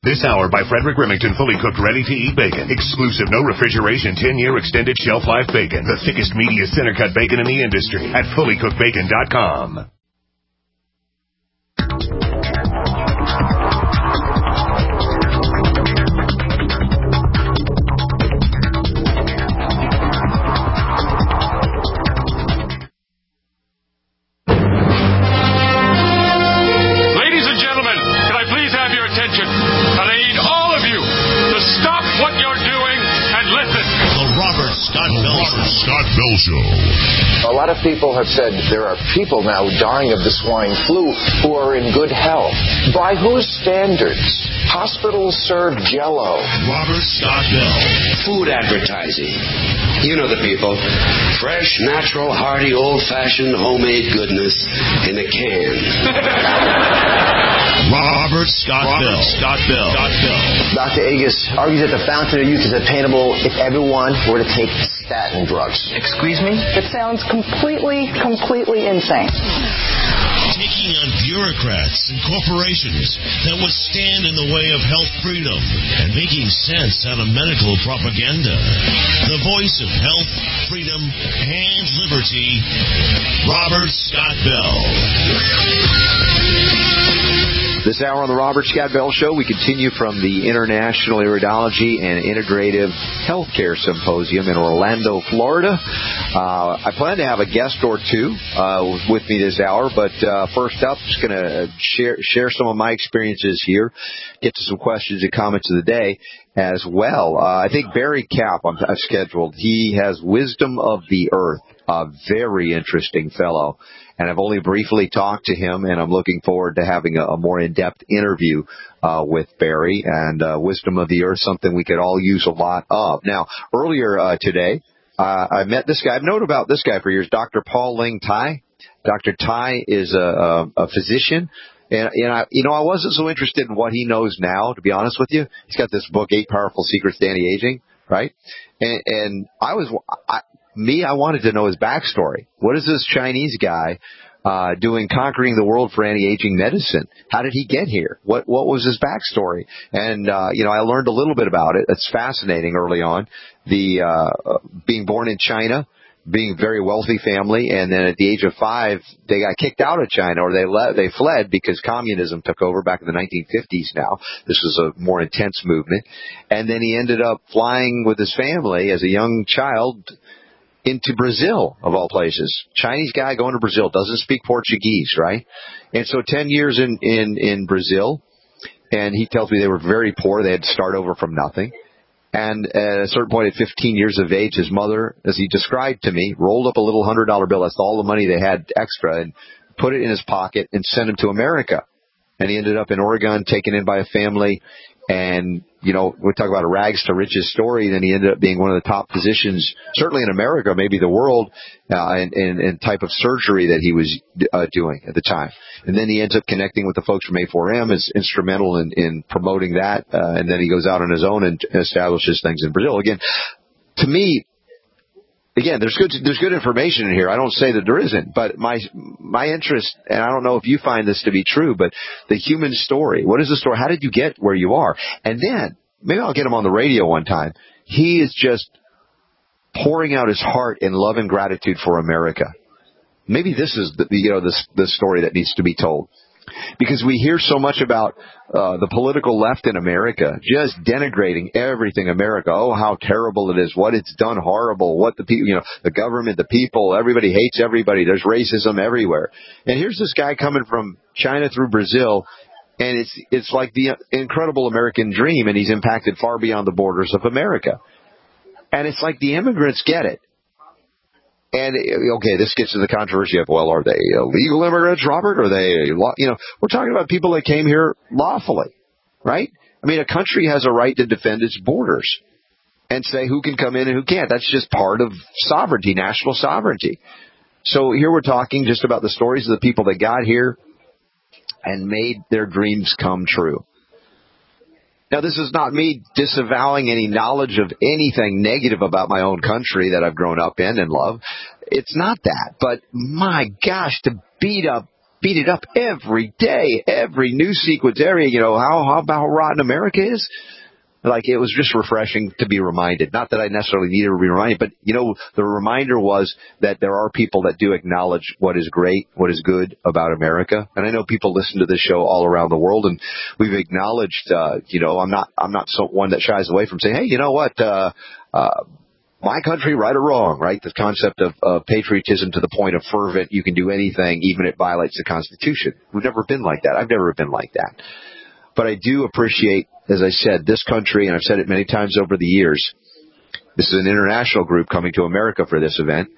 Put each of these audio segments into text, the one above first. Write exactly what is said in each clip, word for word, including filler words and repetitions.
This hour by Frederick Remington, fully cooked, ready-to-eat bacon. Exclusive, no refrigeration, ten-year extended shelf life bacon. The thickest, meatiest, center-cut bacon in the industry at fully cooked bacon dot com. Scott Bell Show. A lot of people have said there are people now dying of the swine flu who are in good health. By whose standards? Hospitals serve Jell-O. Robert Scott Bell. Food advertising. You know the people. Fresh, natural, hearty, old-fashioned, homemade goodness in a can. Robert Scott Robert Bell. Scott Bell. Scott Bell. Doctor Agus argues that the fountain of youth is attainable if everyone were to take statin drugs. Excuse me? It sounds completely, completely insane. Taking on bureaucrats and corporations that would stand in the way of health freedom and making sense out of medical propaganda. The voice of health, freedom, and liberty, Robert Scott Bell. This hour on the Robert Scott Bell Show, we continue from the International Iridology and Integrative Healthcare Symposium in Orlando, Florida. Uh, I plan to have a guest or two uh, with me this hour, but uh, first up, just going to share share some of my experiences here, get to some questions and comments of the day as well. Uh, I think Barry Kapp, I'm, I've scheduled. He has Wisdom of the Earth, a very interesting fellow. And I've only briefly talked to him, and I'm looking forward to having a, a more in-depth interview uh, with Barry. And uh, Wisdom of the Earth, something we could all use a lot of. Now, earlier uh, today, uh, I met this guy. I've known about this guy for years, Doctor Paul Ling Tai. Doctor Tai is a, a, a physician. And, and I, you know, I wasn't so interested in what he knows now, to be honest with you. He's got this book, Eight Powerful Secrets to Anti-Aging, right? And, and I was... I, Me, I wanted to know his backstory. What is this Chinese guy uh doing conquering the world for anti-aging medicine? How did he get here? What what was his backstory? And, uh, you know, I learned a little bit about it. It's fascinating early on. The uh being born in China, being a very wealthy family, and then at the age of five, they got kicked out of China, or they le- they fled because communism took over back in the nineteen fifties now. This was a more intense movement. And then he ended up flying with his family as a young child into Brazil, of all places. Chinese guy going to Brazil, doesn't speak Portuguese, right? And so ten years in, in, in Brazil, and he tells me they were very poor. They had to start over from nothing. And at a certain point, at fifteen years of age, his mother, as he described to me, rolled up a little one hundred dollar bill. That's all the money they had extra, and put it in his pocket and sent him to America. And he ended up in Oregon, taken in by a family. And, you know, we talk about a rags to riches story. Then he ended up being one of the top physicians, certainly in America, maybe the world, uh, and, and, and type of surgery that he was uh, doing at the time. And then he ends up connecting with the folks from A four M, is instrumental in, in promoting that. Uh, and then he goes out on his own and establishes things in Brazil. Again, to me, Again, there's good there's good information in here. I don't say that there isn't, but my my interest, and I don't know if you find this to be true, but the human story. What is the story? How did you get where you are? And then maybe I'll get him on the radio one time. He is just pouring out his heart in love and gratitude for America. Maybe this is the you know the the story that needs to be told. Because we hear so much about uh, the political left in America just denigrating everything America. Oh, how terrible it is. What it's done horrible. What the people, you know, the government, the people, everybody hates everybody. There's racism everywhere. And here's this guy coming from China through Brazil, and it's it's like the incredible American dream, and he's impacted far beyond the borders of America. And it's like the immigrants get it. And, okay, this gets to the controversy of, well, are they illegal immigrants, Robert? Are they, you know, we're talking about people that came here lawfully, right? I mean, a country has a right to defend its borders and say who can come in and who can't. That's just part of sovereignty, national sovereignty. So here we're talking just about the stories of the people that got here and made their dreams come true. Now, this is not me disavowing any knowledge of anything negative about my own country that I've grown up in and love. It's not that. But, my gosh, to beat up beat it up every day, every news sequence area, you know, how, how about how rotten America is? Like, it was just refreshing to be reminded. Not that I necessarily needed to be reminded, but, you know, the reminder was that there are people that do acknowledge what is great, what is good about America. And I know people listen to this show all around the world, and we've acknowledged, uh, you know, I'm not, I'm not so one that shies away from saying, hey, you know what, uh, uh, my country, right or wrong, right? The concept of uh, patriotism to the point of fervent, you can do anything, even if it violates the Constitution. We've never been like that. I've never been like that. But I do appreciate, as I said, this country, and I've said it many times over the years, this is an international group coming to America for this event,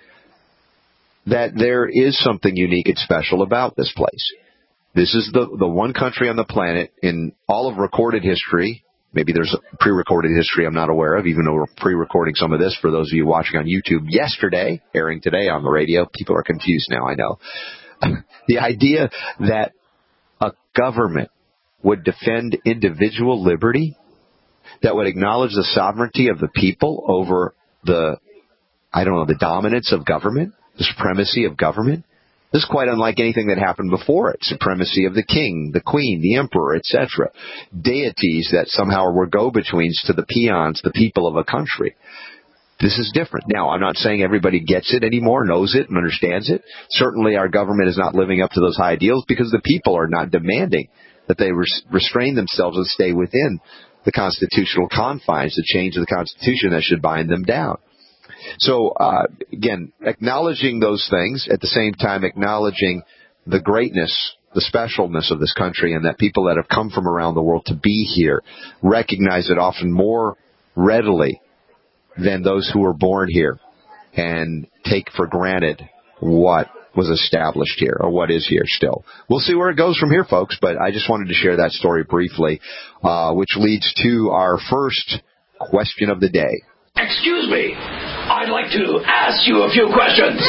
that there is something unique and special about this place. This is the, the one country on the planet in all of recorded history. Maybe there's a pre-recorded history I'm not aware of, even though we're pre-recording some of this for those of you watching on YouTube yesterday, airing today on the radio. People are confused now, I know. The idea that a government would defend individual liberty, that would acknowledge the sovereignty of the people over the, I don't know, the dominance of government, the supremacy of government. This is quite unlike anything that happened before it. Supremacy of the king, the queen, the emperor, et cetera. Deities that somehow were go-betweens to the peons, the people of a country. This is different. Now, I'm not saying everybody gets it anymore, knows it, and understands it. Certainly our government is not living up to those high ideals because the people are not demanding that they res- restrain themselves and stay within the constitutional confines, the change of the Constitution that should bind them down. So, uh, again, acknowledging those things, at the same time acknowledging the greatness, the specialness of this country, and that people that have come from around the world to be here recognize it often more readily than those who were born here and take for granted what was established here, or what is here still. We'll see where it goes from here, folks, but I just wanted to share that story briefly, uh, which leads to our first question of the day. Excuse me, I'd like to ask you a few questions.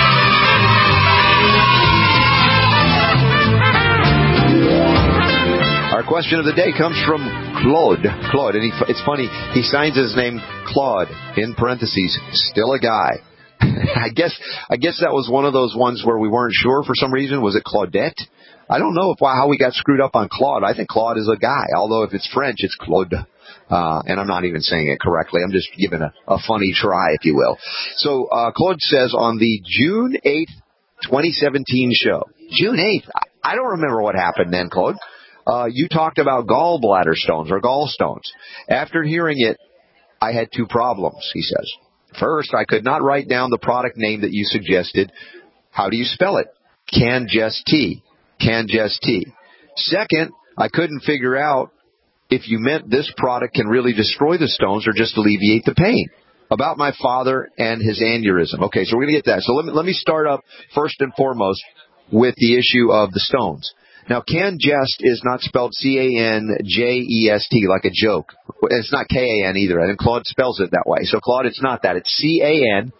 Our question of the day comes from Claude. Claude, and he, it's funny, he signs his name Claude, in parentheses, still a guy. I guess I guess that was one of those ones where we weren't sure for some reason. Was it Claudette? I don't know if how we got screwed up on Claude. I think Claude is a guy, although if it's French, it's Claude. Uh, and I'm not even saying it correctly. I'm just giving a, a funny try, if you will. So uh, Claude says on the June eighth, twenty seventeen show, June eighth, I, I don't remember what happened then, Claude. Uh, you talked about gallbladder stones or gallstones. After hearing it, I had two problems, he says. First, I could not write down the product name that you suggested. How do you spell it? Cangestea. Cangestea. Second, I couldn't figure out if you meant this product can really destroy the stones or just alleviate the pain. About my father and his aneurysm. Okay, so we're going to get that. So let me, let me start up first and foremost with the issue of the stones. Now, Cangest is not spelled C A N J E S T like a joke. It's not K A N either. I think Claude spells it that way. So, Claude, it's not that. It's C A N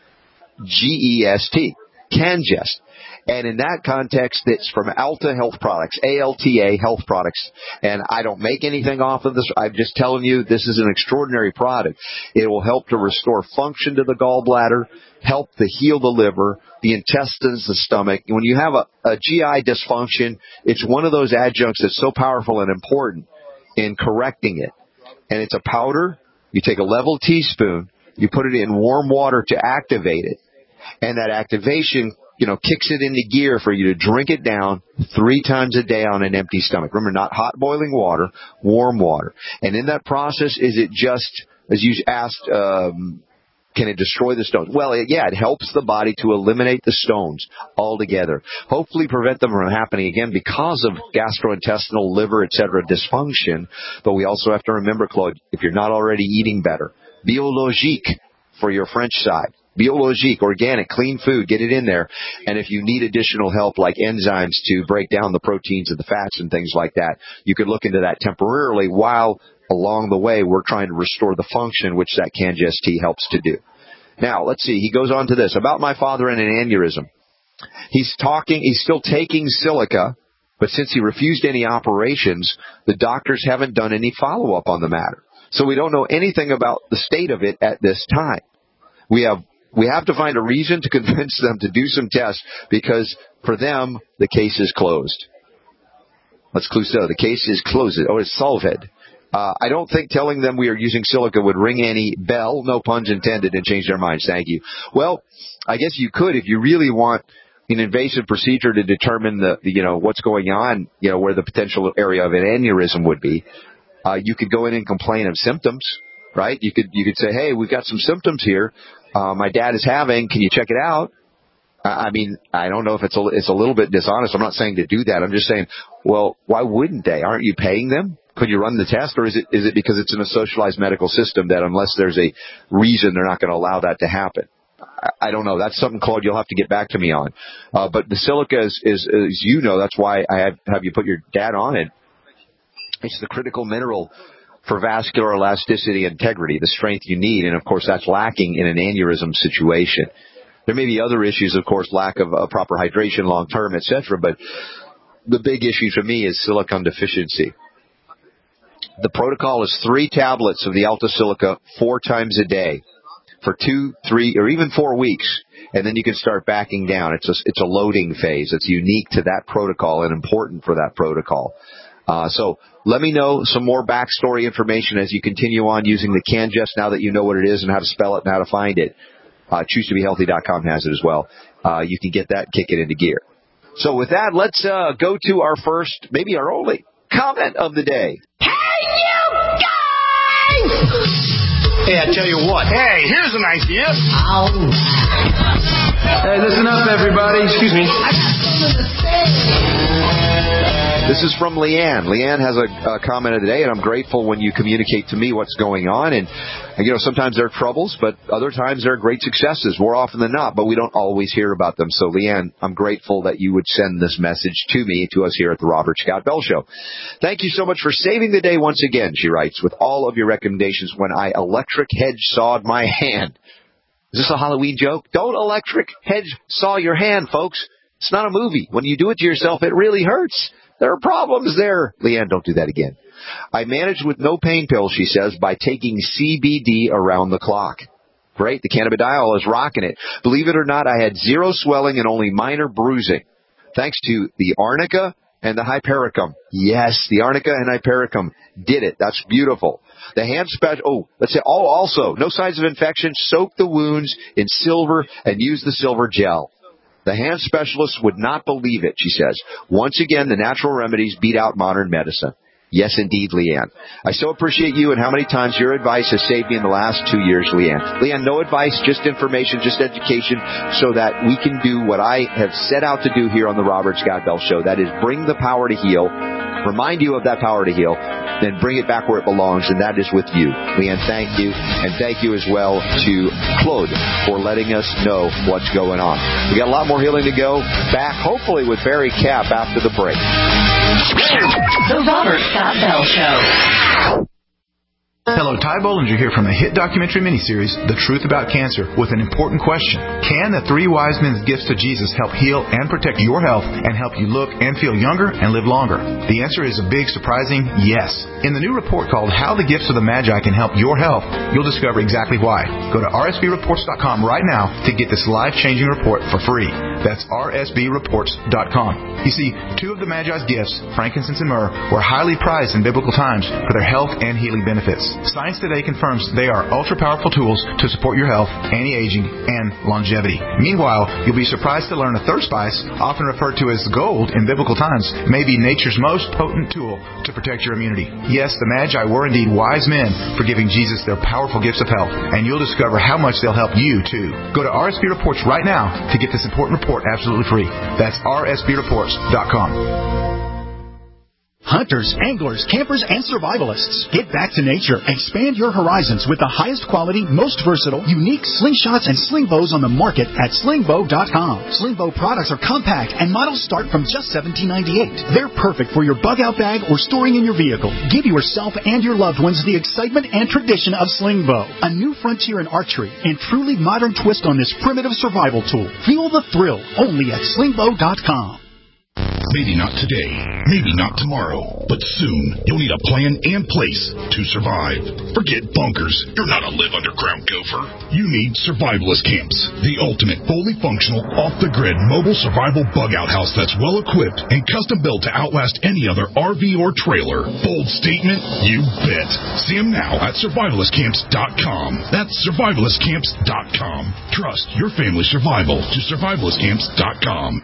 G E S T. Cangest. And in that context, it's from Alta Health Products, A L T A Health Products. And I don't make anything off of this. I'm just telling you this is an extraordinary product. It will help to restore function to the gallbladder, help to heal the liver, the intestines, the stomach. When you have a, a G I dysfunction, it's one of those adjuncts that's so powerful and important in correcting it. And it's a powder. You take a level teaspoon, you put it in warm water to activate it. And that activation, you know, kicks it into gear for you to drink it down three times a day on an empty stomach. Remember, not hot boiling water, warm water. And in that process, is it just, as you asked, um, can it destroy the stones? Well, it, yeah, it helps the body to eliminate the stones altogether. Hopefully prevent them from happening again because of gastrointestinal, liver, et cetera, dysfunction. But we also have to remember, Claude, if you're not already eating better, biologique for your French side. Biologique, organic, clean food, get it in there. And if you need additional help like enzymes to break down the proteins and the fats and things like that, you could look into that temporarily while along the way we're trying to restore the function which that Cangestea helps to do. Now, let's see. He goes on to this. About my father and an aneurysm. He's talking, he's still taking silica, but since he refused any operations, the doctors haven't done any follow-up on the matter. So we don't know anything about the state of it at this time. We have we have to find a reason to convince them to do some tests because for them, the case is closed. Let's clue so. The case is closed. Oh, it's solved. Uh, I don't think telling them we are using silica would ring any bell, no puns intended, and change their minds. Thank you. Well, I guess you could if you really want an invasive procedure to determine the, the you know, what's going on, you know, where the potential area of an aneurysm would be. Uh, you could go in and complain of symptoms, right? You could, you could say, hey, we've got some symptoms here. Uh, my dad is having, can you check it out? I mean, I don't know if it's a, it's a little bit dishonest. I'm not saying to do that. I'm just saying, well, why wouldn't they? Aren't you paying them? Could you run the test, or is it is it because it's in a socialized medical system that unless there's a reason they're not going to allow that to happen? I, I don't know. That's something, Claude, you'll have to get back to me on. Uh, but the silica is, is, is, you know, that's why I have, have you put your dad on it. It's the critical mineral for vascular elasticity and integrity, the strength you need, and of course that's lacking in an aneurysm situation. There may be other issues, of course, lack of uh, proper hydration long term, et cetera, but the big issue for me is silicon deficiency. The protocol is three tablets of the Alta Silica four times a day for two, three, or even four weeks, and then you can start backing down. It's a, it's a loading phase. It's unique to that protocol and important for that protocol. Uh, so let me know some more backstory information as you continue on using the CanGest now that you know what it is and how to spell it and how to find it. Uh, choose to be healthy dot com has it as well. Uh, you can get that, kick it into gear. So with that, let's uh, go to our first, maybe our only, comment of the day. Hey, you guys! Hey, I tell you what. Hey, here's an idea. All right. Hey, listen up, everybody. Excuse me. I got something to say. This is from Leanne. Leanne has a, a comment of the day, and I'm grateful when you communicate to me what's going on. And, you know, sometimes there are troubles, but other times there are great successes, more often than not, but we don't always hear about them. So, Leanne, I'm grateful that you would send this message to me, to us here at the Robert Scott Bell Show. Thank you so much for saving the day once again, she writes, with all of your recommendations when I electric hedge sawed my hand. Is this a Halloween joke? Don't electric hedge saw your hand, folks. It's not a movie. When you do it to yourself, it really hurts. There are problems there. Leanne, don't do that again. I managed with no pain pills, she says, by taking C B D around the clock. Great. The cannabidiol is rocking it. Believe it or not, I had zero swelling and only minor bruising. Thanks to the arnica and the hypericum. Yes, the arnica and hypericum did it. That's beautiful. The hand special, oh, let's say, oh, also, no signs of infection. Soak the wounds in silver and use the silver gel. The hand specialist would not believe it, she says. Once again, the natural remedies beat out modern medicine. Yes, indeed, Leanne. I so appreciate you and how many times your advice has saved me in the last two years, Leanne. Leanne, no advice, just information, just education, so that we can do what I have set out to do here on the Robert Scott Bell Show. That is bring the power to heal, remind you of that power to heal, then bring it back where it belongs, and that is with you. Leanne, thank you, and thank you as well to Claude for letting us know what's going on. We got a lot more healing to go. Back, hopefully, with Barry Kapp after the break. The Robert Scott Bell Show. Hello, Ty Bollinger here from the hit documentary miniseries, The Truth About Cancer, with an important question. Can the three wise men's gifts to Jesus help heal and protect your health and help you look and feel younger and live longer? The answer is a big, surprising yes. In the new report called How the Gifts of the Magi Can Help Your Health, you'll discover exactly why. Go to R S B reports dot com right now to get this life-changing report for free. That's R S B reports dot com. You see, two of the Magi's gifts, frankincense and myrrh, were highly prized in biblical times for their health and healing benefits. Science today confirms they are ultra-powerful tools to support your health, anti-aging, and longevity. Meanwhile, you'll be surprised to learn a third spice, often referred to as gold in biblical times, may be nature's most potent tool to protect your immunity. Yes, the Magi were indeed wise men for giving Jesus their powerful gifts of health, and you'll discover how much they'll help you, too. Go to R S B Reports right now to get this important report absolutely free. That's R S B reports dot com. Hunters, anglers, campers, and survivalists. Get back to nature. Expand your horizons with the highest quality, most versatile, unique slingshots and sling bows on the market at sling bow dot com. Sling bow products are compact and models start from just seventeen ninety-eight. They're perfect for your bug-out bag or storing in your vehicle. Give yourself and your loved ones the excitement and tradition of sling bow, a new frontier in archery and truly modern twist on this primitive survival tool. Feel the thrill only at sling bow dot com. Maybe not today, maybe not tomorrow, but soon you'll need a plan and place to survive. Forget bunkers. You're not a live underground gopher. You need survivalist camps, the ultimate fully functional, off-the-grid mobile survival bug-out house that's well-equipped and custom-built to outlast any other R V or trailer. Bold statement? You bet. See them now at survivalist camps dot com. That's survivalist camps dot com. Trust your family's survival to survivalist camps dot com.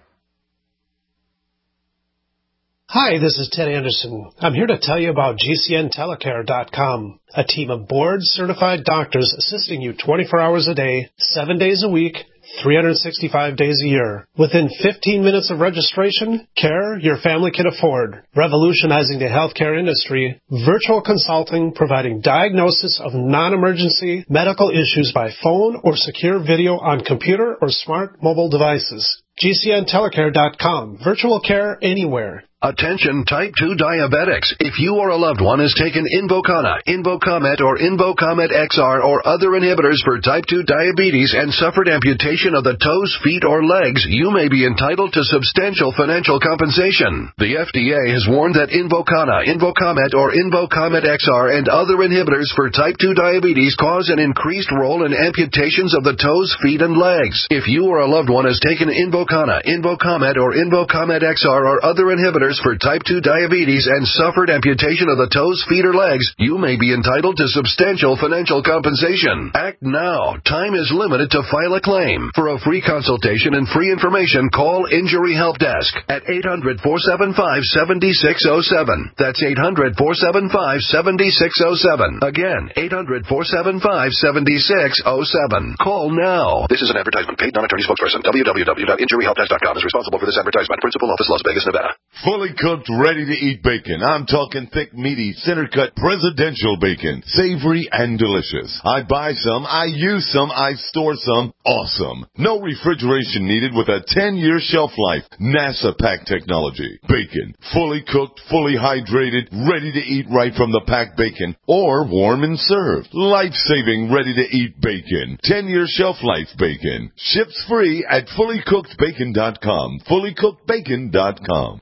Hi, this is Ted Anderson. I'm here to tell you about G C N telecare dot com, a team of board-certified doctors assisting you twenty-four hours a day, seven days a week, three hundred sixty-five days a year. Within fifteen minutes of registration, care your family can afford. Revolutionizing the healthcare industry, virtual consulting providing diagnosis of non-emergency medical issues by phone or secure video on computer or smart mobile devices. G C N telecare dot com. Virtual care anywhere. Attention type two diabetics. If you or a loved one has taken Invokana, Invocomet, or Invocomet X R or other inhibitors for type two diabetes and suffered amputation of the toes, feet, or legs, you may be entitled to substantial financial compensation. The F D A has warned that Invokana, Invocomet, or Invocomet X R and other inhibitors for type two diabetes cause an increased role in amputations of the toes, feet, and legs. If you or a loved one has taken Invokana, Invocomet, or Invocomet X R or other inhibitors for type two diabetes and suffered amputation of the toes, feet, or legs, you may be entitled to substantial financial compensation. Act now. Time is limited to file a claim. For a free consultation and free information, call Injury Help Desk at eight hundred, four seven five, seven six zero seven. That's eight hundred, four seven five, seven six zero seven. Again, eight hundred, four seven five, seven six zero seven. Call now. This is an advertisement. Paid non-attorney spokesperson. w w w dot injury help desk dot com is responsible for this advertisement. Principal office, Las Vegas, Nevada. Fully cooked, ready-to-eat bacon. I'm talking thick, meaty, center-cut presidential bacon. Savory and delicious. I buy some, I use some, I store some. Awesome. No refrigeration needed with a ten-year shelf life. NASA pack technology. Bacon. Fully cooked, fully hydrated, ready to eat right from the packed bacon. Or warm and served. Life-saving, ready-to-eat bacon. ten-year shelf life bacon. Ships free at fully cooked bacon dot com. fully cooked bacon dot com.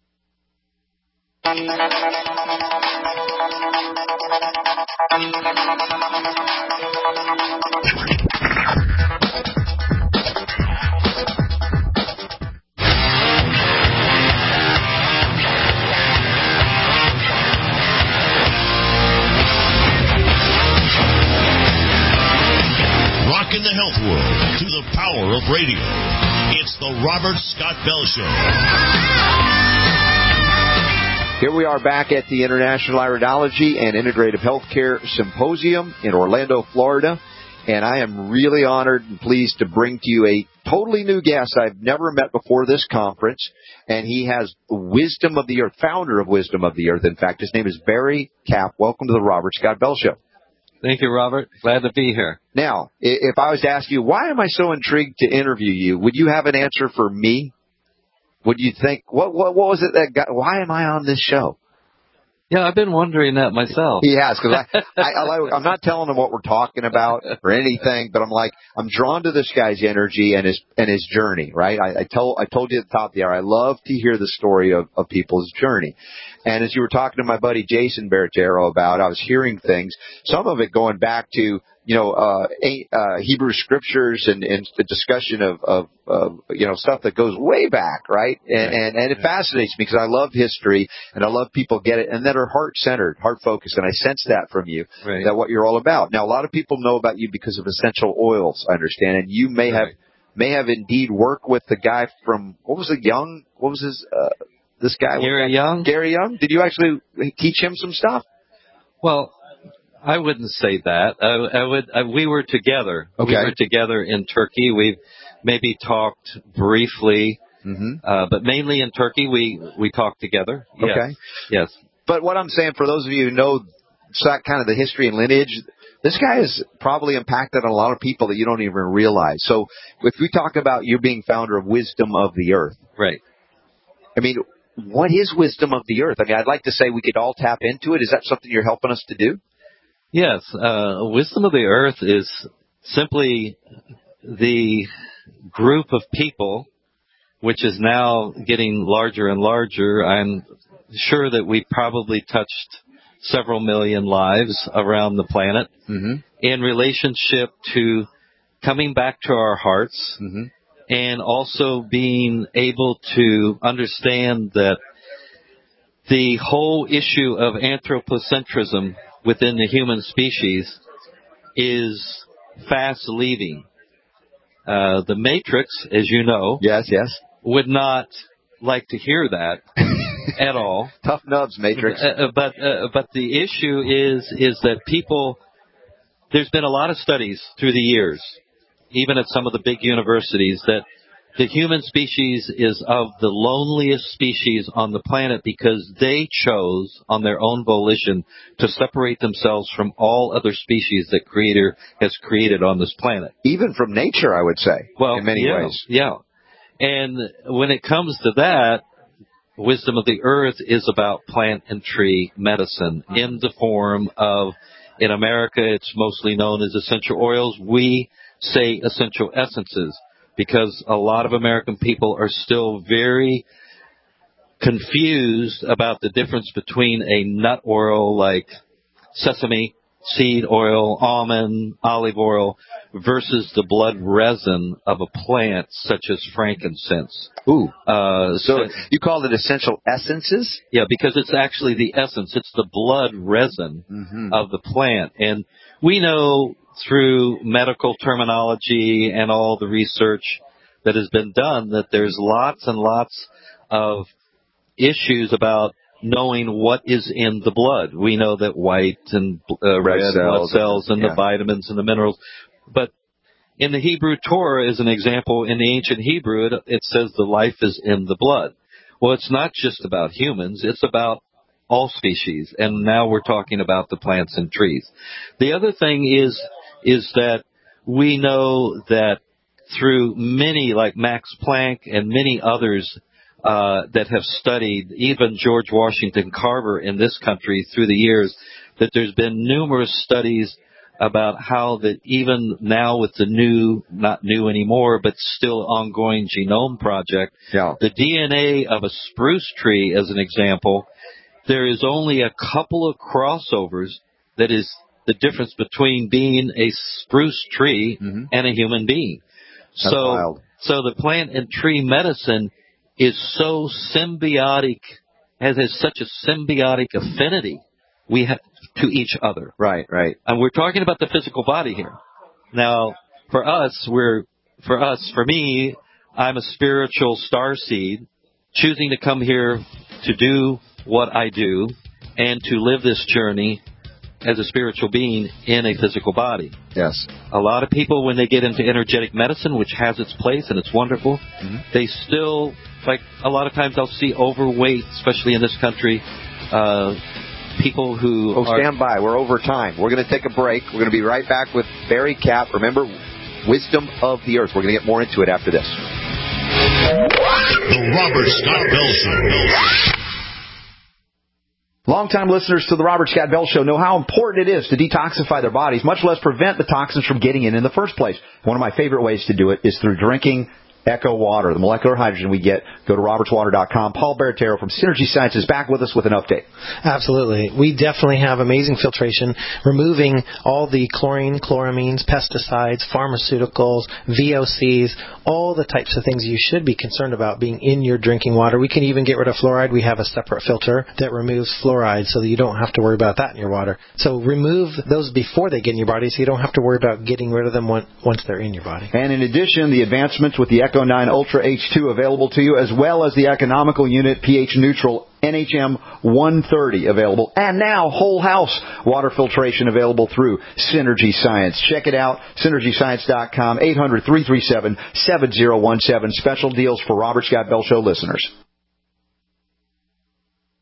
Rocking the health world through the power of radio. It's the Robert Scott Bell Show. Here we are back at the International Iridology and Integrative Healthcare Symposium in Orlando, Florida. And I am really honored and pleased to bring to you a totally new guest I've never met before this conference. And he has Wisdom of the Earth, founder of Wisdom of the Earth. In fact, his name is Barry Kapp. Welcome to the Robert Scott Bell Show. Thank you, Robert. Glad to be here. Now, if I was to ask you, why am I so intrigued to interview you, would you have an answer for me? Would you think, what what, what was it that got, why am I on this show? Yeah, I've been wondering that myself. He has, because I, I, I, I'm not telling him what we're talking about or anything, but I'm like, I'm drawn to this guy's energy and his and his journey, right? I, I, told, I told you at the top of the hour, I love to hear the story of, of people's journey. And as you were talking to my buddy Jason Bertero about, I was hearing things, some of it going back to, you know, uh, uh, Hebrew scriptures and, and the discussion of, of, of, you know, stuff that goes way back, right? And, and, and it fascinates me because I love history and I love people get it and that are heart-centered, heart-focused. And I sense that from you, right, that what you're all about. Now, a lot of people know about you because of essential oils, I understand, and you may right. have, may have indeed worked with the guy from, what was it, Young? What was his, uh, this guy? Gary Young? Gary Young? Did you actually teach him some stuff? Well, I wouldn't say that. I, I would. I, we were together. Okay. We were together in Turkey. We've maybe talked briefly, mm-hmm. uh, but mainly in Turkey. We we talked together. Yes. Okay. Yes. But what I'm saying, for those of you who know kind of the history and lineage, this guy has probably impacted a lot of people that you don't even realize. So if we talk about you being founder of Wisdom of the Earth, right? I mean, what is Wisdom of the Earth? I mean, I'd like to say we could all tap into it. Is that something you're helping us to do? Yes, uh, Wisdom of the Earth is simply the group of people which is now getting larger and larger. I'm sure that we probably touched several million lives around the planet mm-hmm. in relationship to coming back to our hearts mm-hmm. and also being able to understand that the whole issue of anthropocentrism within the human species is fast leaving. Uh, the Matrix, as you know, yes, yes, would not like to hear that at all. Tough nubs, Matrix. Uh, but uh, but the issue is is that people. There's been a lot of studies through the years, even at some of the big universities, that the human species is of the loneliest species on the planet because they chose on their own volition to separate themselves from all other species that Creator has created on this planet. Even from nature, I would say, well, in many yeah, ways. Yeah. And when it comes to that, Wisdom of the Earth is about plant and tree medicine in the form of, in America, it's mostly known as essential oils. We say essential essences, because a lot of American people are still very confused about the difference between a nut oil like sesame seed oil, almond, olive oil, versus the blood resin of a plant such as frankincense. Ooh. Uh, so, so you call it essential essences? Yeah, because it's actually the essence. It's the blood resin mm-hmm. of the plant. And we know through medical terminology and all the research that has been done that there's lots and lots of issues about knowing what is in the blood. We know that white and uh, red cells, blood cells and yeah. the vitamins and the minerals. But in the Hebrew Torah, as an example, in the ancient Hebrew, it, it says the life is in the blood. Well, it's not just about humans. It's about all species. And now we're talking about the plants and trees. The other thing is, is that we know that through many, like Max Planck and many others, Uh, that have studied, even George Washington Carver in this country through the years, that there's been numerous studies about how that even now with the new, not new anymore, but still ongoing genome project, yeah. the D N A of a spruce tree, as an example, there is only a couple of crossovers that is the difference between being a spruce tree mm-hmm. and a human being. That's so, wild. so the plant and tree medicine is so symbiotic, has, has such a symbiotic affinity we have to each other. Right, right. And we're talking about the physical body here. Now, for us, we're, for us, for me, I'm a spiritual starseed choosing to come here to do what I do and to live this journey as a spiritual being in a physical body. Yes. A lot of people, when they get into energetic medicine, which has its place and it's wonderful, mm-hmm. they still, like a lot of times I'll see overweight, especially in this country, uh, people who Oh, are... stand by. We're over time. We're going to take a break. We're going to be right back with Barry Kapp. Remember, Wisdom of the Earth. We're going to get more into it after this. The Robert Scott Bell Show. Longtime listeners to the Robert Scott Bell Show know how important it is to detoxify their bodies, much less prevent the toxins from getting in in the first place. One of my favorite ways to do it is through drinking Echo Water, the molecular hydrogen we get. Go to roberts water dot com. Paul Baratero from Synergy Science is back with us with an update. Absolutely. We definitely have amazing filtration, removing all the chlorine, chloramines, pesticides, pharmaceuticals, V O Cs, all the types of things you should be concerned about being in your drinking water. We can even get rid of fluoride. We have a separate filter that removes fluoride so that you don't have to worry about that in your water. So remove those before they get in your body so you don't have to worry about getting rid of them once they're in your body. And in addition, the advancements with the Echo nine Ultra H two available to you, as well as the economical unit pH neutral N H M one thirty available, and now whole house water filtration available through Synergy Science. Check it out, synergy science dot com, eight hundred, three three seven, seven zero one seven. seven zero one seven. Special deals for Robert Scott Bell Show listeners. Robert Scott Bell Show. No, how important it is to detoxify their bodies, much less prevent the toxins from getting in in the first place. One of my favorite ways to do it is through drinking Echo Water, the molecular hydrogen we get. Go to roberts water dot com. Eight hundred, three three seven, seven zero one seven. Special deals for Robert Scott Bell Show listeners.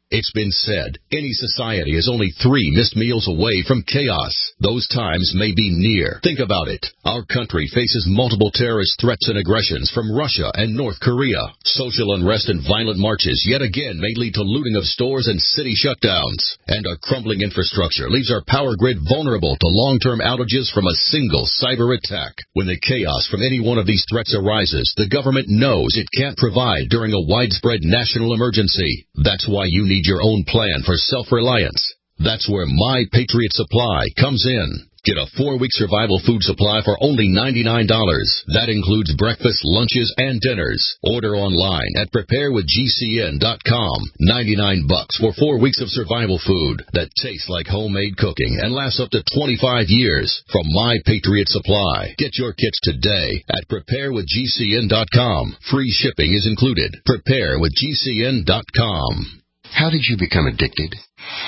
It's been said, any society is only three missed meals away from chaos. Those times may be near. Think about it. Our country faces multiple terrorist threats and aggressions from Russia and North Korea. Social unrest and violent marches yet again may lead to looting of stores and city shutdowns. And our crumbling infrastructure leaves our power grid vulnerable to long-term outages from a single cyber attack. When the chaos from any one of these threats arises, the government knows it can't provide during a widespread national emergency. That's why you need your own plan for self-reliance. That's where My Patriot Supply comes in. Get a four-week survival food supply for only ninety-nine dollars. That includes breakfast, lunches, and dinners. Order online at prepare with G C N dot com. ninety-nine bucks for four weeks of survival food that tastes like homemade cooking and lasts up to twenty-five years from My Patriot Supply. Get your kits today at prepare with G C N dot com. Free shipping is included. prepare with G C N dot com. How did you become addicted?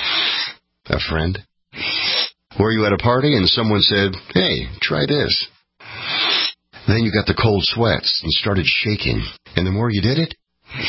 A friend? Were you at a party and someone said, hey, try this? Then you got the cold sweats and started shaking. And the more you did it,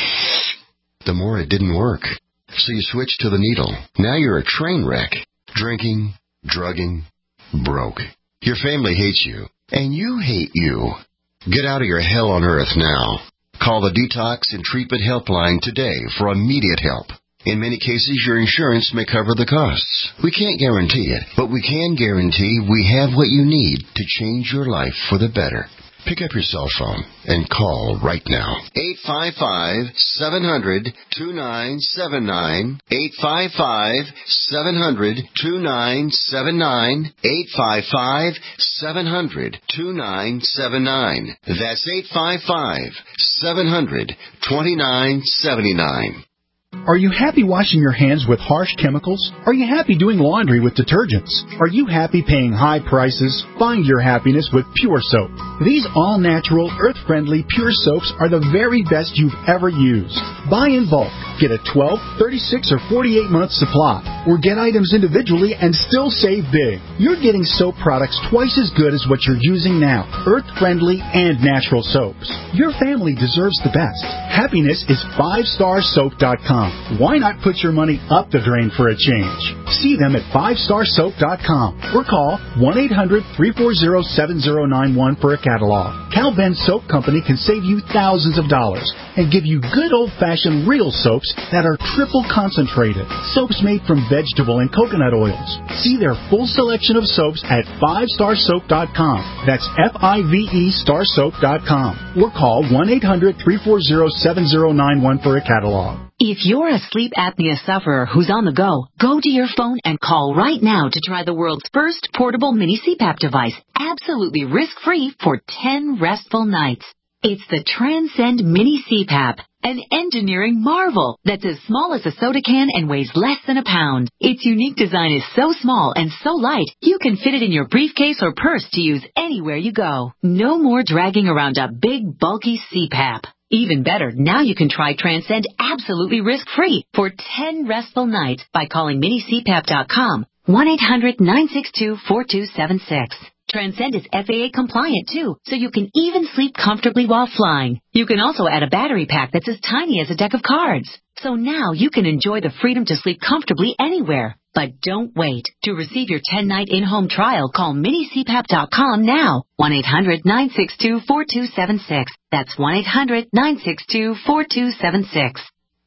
the more it didn't work. So you switched to the needle. Now you're a train wreck. Drinking, drugging, broke. Your family hates you. And you hate you. Get out of your hell on earth now. Call the Detox and Treatment Helpline today for immediate help. In many cases, your insurance may cover the costs. We can't guarantee it, but we can guarantee we have what you need to change your life for the better. Pick up your cell phone and call right now. eight five five, seven hundred, two nine seven nine. eight five five, seven hundred, two nine seven nine. eight five five, seven hundred, two nine seven nine. That's eight five five, seven hundred, two nine seven nine. Are you happy washing your hands with harsh chemicals? Are you happy doing laundry with detergents? Are you happy paying high prices? Find your happiness with Pure Soap. These all-natural, earth-friendly Pure Soaps are the very best you've ever used. Buy in bulk. Get a twelve, thirty-six, or forty-eight month supply. Or get items individually and still save big. You're getting soap products twice as good as what you're using now. Earth-friendly and natural soaps. Your family deserves the best. Happiness is five star soap dot com. Why not put your money up the drain for a change? See them at five star soap dot com or call one eight hundred, three four zero, seven zero nine one for a catalog. Cal Ben Soap Company can save you thousands of dollars and give you good old-fashioned real soaps that are triple concentrated. Soaps made from vegetable and coconut oils. See their full selection of soaps at five star soap dot com. That's F I V E star soap dot com or call one eight hundred, three four zero, seven zero nine one for a catalog. If you're a sleep apnea sufferer who's on the go, go to your phone and call right now to try the world's first portable mini C PAP device, absolutely risk-free for ten restful nights. It's the Transcend Mini C PAP, an engineering marvel that's as small as a soda can and weighs less than a pound. Its unique design is so small and so light, you can fit it in your briefcase or purse to use anywhere you go. No more dragging around a big, bulky C PAP. Even better, now you can try Transcend absolutely risk-free for ten restful nights by calling mini c pap dot com, one eight hundred, nine six two, four two seven six. Transcend is F A A compliant too, so you can even sleep comfortably while flying. You can also add a battery pack that's as tiny as a deck of cards. So now you can enjoy the freedom to sleep comfortably anywhere. But don't wait. To receive your ten night in-home trial, call mini c pap dot com now. one eight hundred, nine six two, four two seven six. That's one eight hundred, nine six two, four two seven six.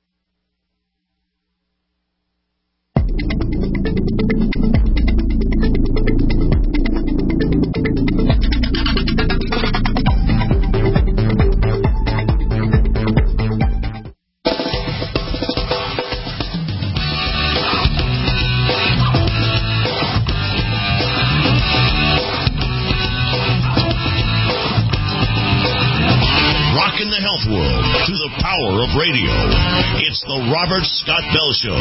In the health world through the power of radio. It's the Robert Scott Bell Show.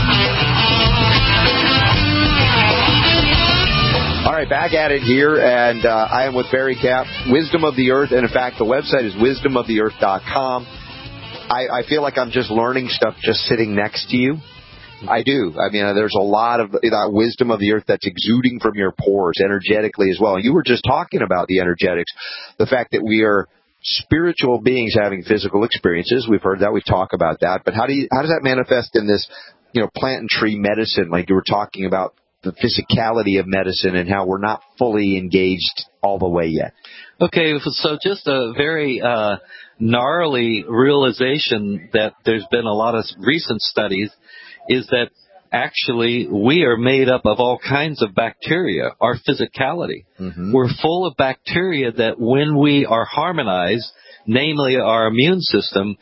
All right, back at it here, and uh, I am with Barry Kapp, Wisdom of the Earth, and in fact, the website is wisdom of the earth dot com. I, I feel like I'm just learning stuff just sitting next to you. I do. I mean, there's a lot of that wisdom of the earth that's exuding from your pores energetically as well. You were just talking about the energetics, the fact that we are spiritual beings having physical experiences. We've heard that. We've talked about that. But how do you, how does that manifest in this, you know, plant and tree medicine? Like you were talking about the physicality of medicine and how we're not fully engaged all the way yet. Okay, so just a very uh, gnarly realization that there's been a lot of recent studies is that actually we are made up of all kinds of bacteria, our physicality. Mm-hmm. We're full of bacteria that when we are harmonized, namely our immune system,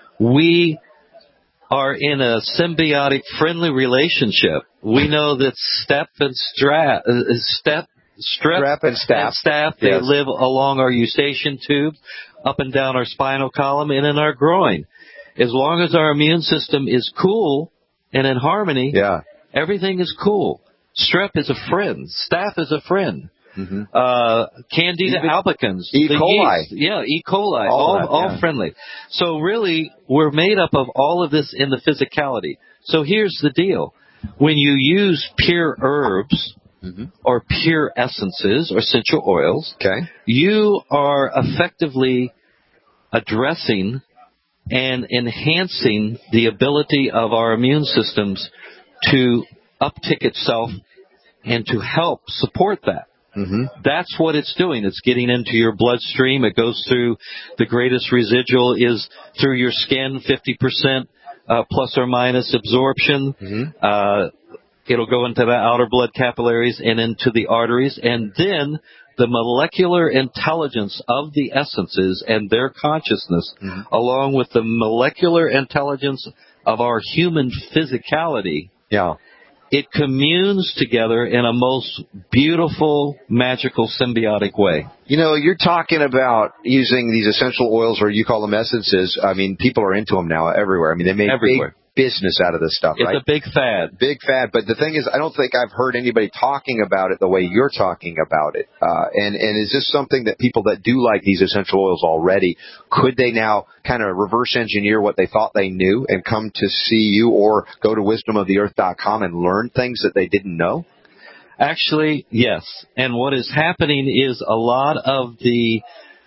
we are in a symbiotic friendly relationship. We know that step and stra- uh, step Strep, Strep and staph. And staph, they yes. live along our eustachian tube, up and down our spinal column, and in our groin. As long as our immune system is cool and in harmony, yeah. everything is cool. Strep is a friend. Staph is a friend. Mm-hmm. Uh, Candida Even albicans. E. coli. Yeast, yeah, E. coli. All, all, that, all yeah. friendly. So really, we're made up of all of this in the physicality. So here's the deal. When you use pure herbs, Mm-hmm. or pure essences or essential oils, okay. you are effectively addressing and enhancing the ability of our immune systems to uptick itself and to help support that. Mm-hmm. That's what it's doing. It's getting into your bloodstream. It goes through, the greatest residual is through your skin, fifty percent uh, plus or minus absorption. Mm-hmm. Uh, It'll go into the outer blood capillaries and into the arteries, and then the molecular intelligence of the essences and their consciousness, mm-hmm. along with the molecular intelligence of our human physicality, yeah. it communes together in a most beautiful, magical, symbiotic way. You know, you're talking about using these essential oils, or you call them essences. I mean, people are into them now everywhere. I mean, they make everywhere. big business out of this stuff, it's right? It's a big fad. Big fad. But the thing is, I don't think I've heard anybody talking about it the way you're talking about it. Uh, and, and is this something that people that do like these essential oils already, could they now kind of reverse engineer what they thought they knew and come to see you or go to wisdom of the earth dot com and learn things that they didn't know? Actually, yes. And what is happening is a lot of the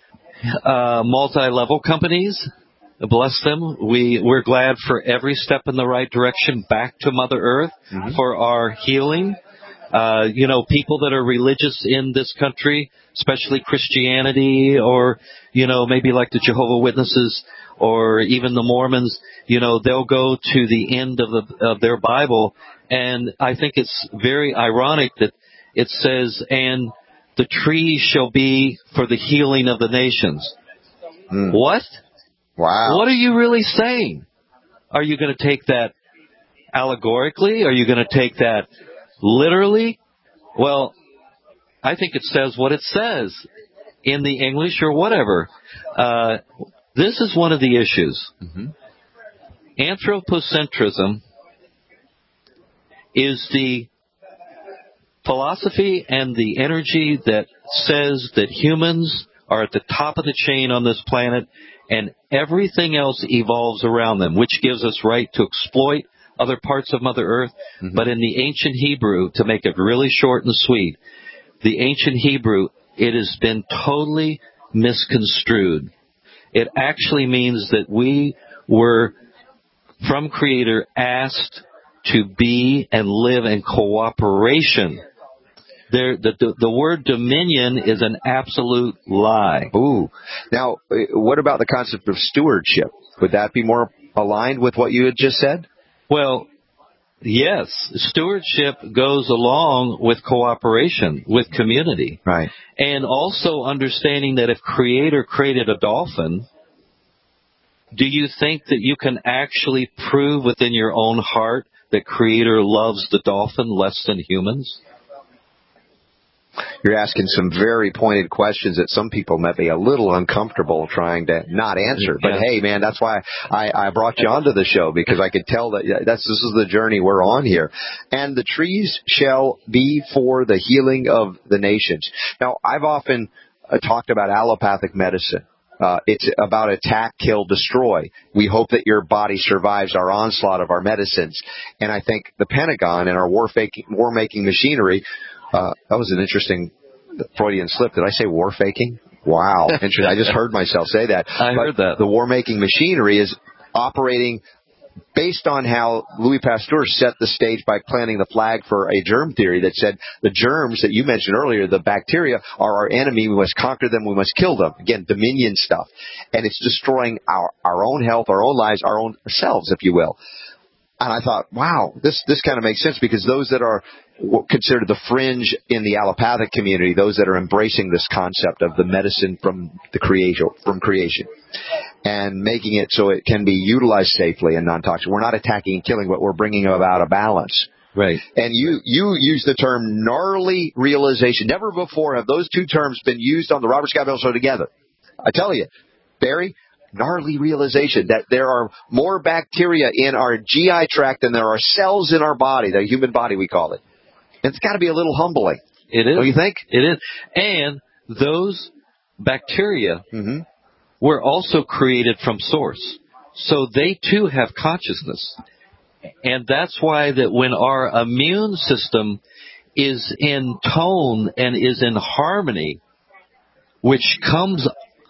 uh, multi-level companies, bless them, we, we're glad for every step in the right direction back to Mother Earth mm-hmm. for our healing. Uh, you know, people that are religious in this country, especially Christianity or, you know, maybe like the Jehovah's Witnesses or even the Mormons, you know, they'll go to the end of, the, of their Bible. And I think it's very ironic that it says, and the tree shall be for the healing of the nations. Mm. What? Wow. What are you really saying? Are you going to take that allegorically? Are you going to take that literally? Well, I think it says what it says in the English or whatever. Uh, this is one of the issues. Mm-hmm. Anthropocentrism is the philosophy and the energy that says that humans are at the top of the chain on this planet and everything else evolves around them, which gives us right to exploit other parts of Mother Earth. Mm-hmm. But in the ancient Hebrew, to make it really short and sweet, the ancient Hebrew, it has been totally misconstrued. It actually means that we were, from Creator, asked to be and live in cooperation. There, the, the the word dominion is an absolute lie. Ooh. Now, what about the concept of stewardship? Would that be more aligned with what you had just said? Well, yes. Stewardship goes along with cooperation, with community. Right. And also understanding that if Creator created a dolphin, do you think that you can actually prove within your own heart that Creator loves the dolphin less than humans? You're asking some very pointed questions that some people might be a little uncomfortable trying to not answer. But, yeah. hey, man, that's why I, I brought you onto the show, because I could tell that that's, this is the journey we're on here. And the trees shall be for the healing of the nations. Now, I've often uh, talked about allopathic medicine. Uh, it's about attack, kill, destroy. We hope that your body survives our onslaught of our medicines. And I think the Pentagon and our war-faking, war-making machinery, uh, that was an interesting Freudian slip. Did I say war-faking? Wow. Interesting. I just heard myself say that. I but heard that. The war-making machinery is operating based on how Louis Pasteur set the stage by planting the flag for a germ theory that said the germs that you mentioned earlier, the bacteria, are our enemy. We must conquer them. We must kill them. Again, dominion stuff. And it's destroying our, our own health, our own lives, our own selves, if you will. And I thought, wow, this, this kind of makes sense because those that are considered the fringe in the allopathic community, those that are embracing this concept of the medicine from the creation, from creation, and making it so it can be utilized safely and non-toxic. We're not attacking and killing, but we're bringing about a balance. Right. And you, you use the term gnarly realization. Never before have those two terms been used on the Robert Scott Bell Show together. I tell you, Barry, gnarly realization that there are more bacteria in our G I tract than there are cells in our body, the human body we call it. It's got to be a little humbling. It is. Don't you think? It is. And those bacteria mm-hmm. were also created from source. So they too have consciousness. And that's why that when our immune system is in tone and is in harmony, which comes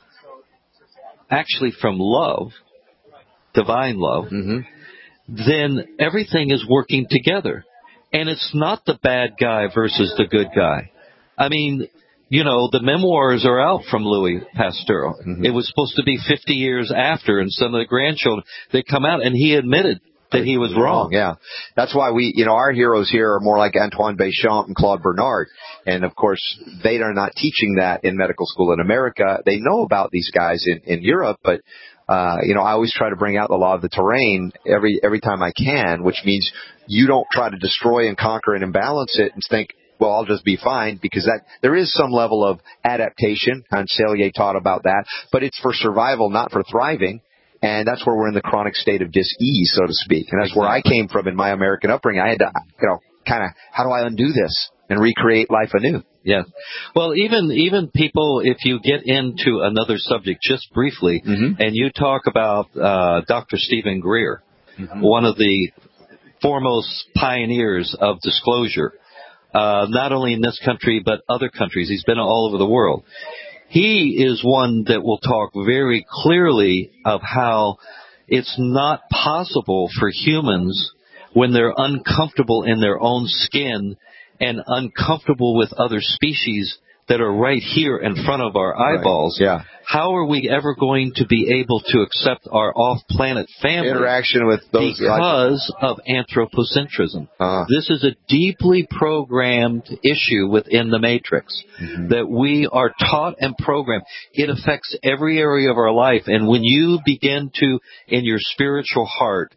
actually from love, divine love, mm-hmm. then everything is working together. And it's not the bad guy versus the good guy. I mean, you know, the memoirs are out from Louis Pasteur. Mm-hmm. It was supposed to be fifty years after, and some of the grandchildren, they come out, and he admitted that he was wrong. Yeah. That's why we, you know, our heroes here are more like Antoine Béchamp and Claude Bernard. And, of course, they are not teaching that in medical school in America. They know about these guys in, in Europe, but, uh, you know, I always try to bring out the law of the terrain every every time I can, which means you don't try to destroy and conquer and imbalance it and think, well, I'll just be fine, because that there is some level of adaptation. Hans Selye taught about that, but it's for survival, not for thriving. And that's where we're in the chronic state of dis-ease, so to speak. And that's exactly. where I came from in my American upbringing. I had to, you know, kind of, how do I undo this and recreate life anew? Yeah. Well, even even people, if you get into another subject just briefly, mm-hmm. and you talk about uh, Doctor Stephen Greer, mm-hmm. one of the foremost pioneers of disclosure, uh, not only in this country but other countries. He's been all over the world. He is one that will talk very clearly of how it's not possible for humans, when they're uncomfortable in their own skin and uncomfortable with other species that are right here in front of our eyeballs, right. yeah. how are we ever going to be able to accept our off-planet family interaction with those because like... of anthropocentrism? Uh-huh. This is a deeply programmed issue within the Matrix mm-hmm. that we are taught and programmed. It affects every area of our life, and when you begin to, in your spiritual heart,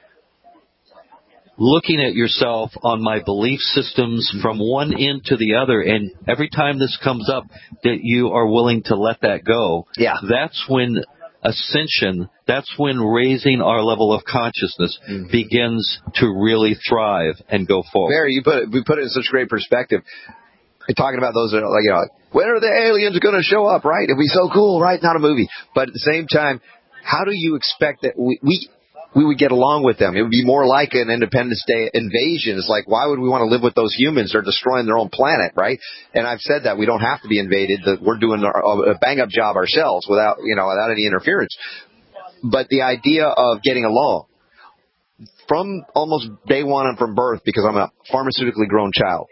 looking at yourself on my belief systems from one end to the other, and every time this comes up that you are willing to let that go, yeah. that's when ascension, that's when raising our level of consciousness mm-hmm. begins to really thrive and go forward. Barry, you put it, we put it in such great perspective. You're talking about those that are like, you know, when are the aliens going to show up, right? It'd be so cool, right? Not a movie. But at the same time, how do you expect that we... we we would get along with them? It would be more like an Independence Day invasion. It's like, why would we want to live with those humans? They're destroying their own planet, right? And I've said that we don't have to be invaded, that we're doing a bang-up job ourselves without, you know, without any interference. But the idea of getting along, from almost day one and from birth, because I'm a pharmaceutically grown child,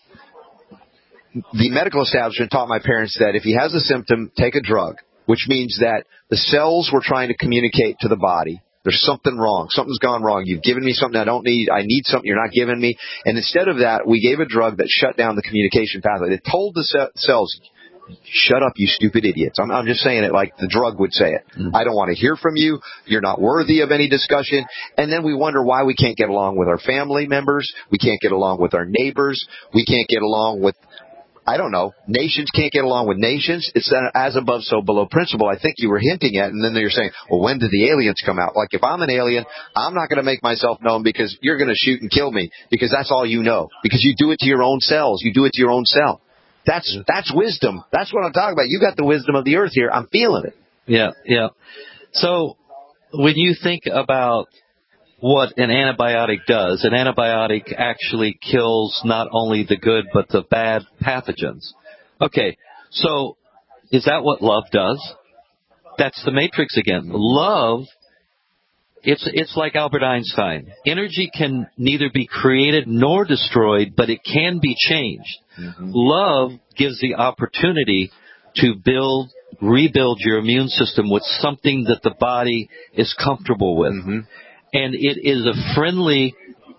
the medical establishment taught my parents that if he has a symptom, take a drug, which means that the cells were trying to communicate to the body. There's something wrong. Something's gone wrong. You've given me something I don't need. I need something you're not giving me. And instead of that, we gave a drug that shut down the communication pathway. It told the cells, shut up, you stupid idiots. I'm, I'm just saying it like the drug would say it. Mm-hmm. I don't want to hear from you. You're not worthy of any discussion. And then we wonder why we can't get along with our family members. We can't get along with our neighbors. We can't get along with... I don't know. Nations can't get along with nations. It's an as above, so below principle I think you were hinting at. And then you're saying, well, when did the aliens come out? Like, if I'm an alien, I'm not going to make myself known because you're going to shoot and kill me because that's all you know. Because you do it to your own cells. You do it to your own cell. That's, that's wisdom. That's what I'm talking about. You got the wisdom of the earth here. I'm feeling it. Yeah, yeah. So when you think about what an antibiotic does, an antibiotic actually kills not only the good but the bad pathogens. Okay, so Is that what love does? That's the matrix again. Love, it's it's like Albert Einstein. Energy can neither be created nor destroyed, but it can be changed. Mm-hmm. Love gives the opportunity to build, rebuild your immune system with something that the body is comfortable with. Mm-hmm. And it is a friendly